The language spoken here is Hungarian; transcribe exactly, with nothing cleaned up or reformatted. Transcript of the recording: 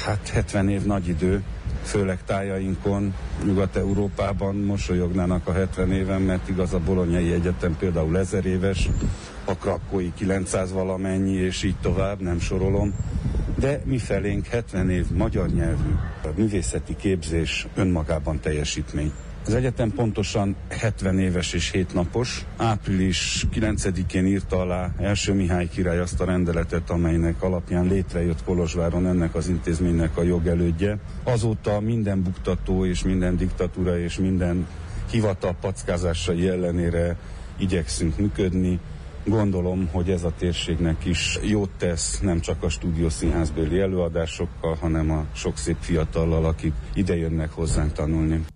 Hát hetven év nagy idő, főleg tájainkon, Nyugat-Európában mosolyognának a hetven éven, mert igaz, a Bolonyai Egyetem például ezer éves, a krakói kilencszáz valamennyi, és így tovább, nem sorolom. De mi felénk hetven év magyar nyelvű művészeti képzés önmagában teljesítmény. Az egyetem pontosan hetven éves és hét napos. április kilencedikén írta alá első Mihály király azt a rendeletet, amelynek alapján létrejött Kolozsváron ennek az intézménynek a jogelődje. Azóta minden buktató és minden diktatúra és minden hivatal packázásai ellenére igyekszünk működni. Gondolom, hogy ez a térségnek is jót tesz, nem csak a stúdiószínházbéli előadásokkal, hanem a sok szép fiatallal, akik ide jönnek hozzánk tanulni.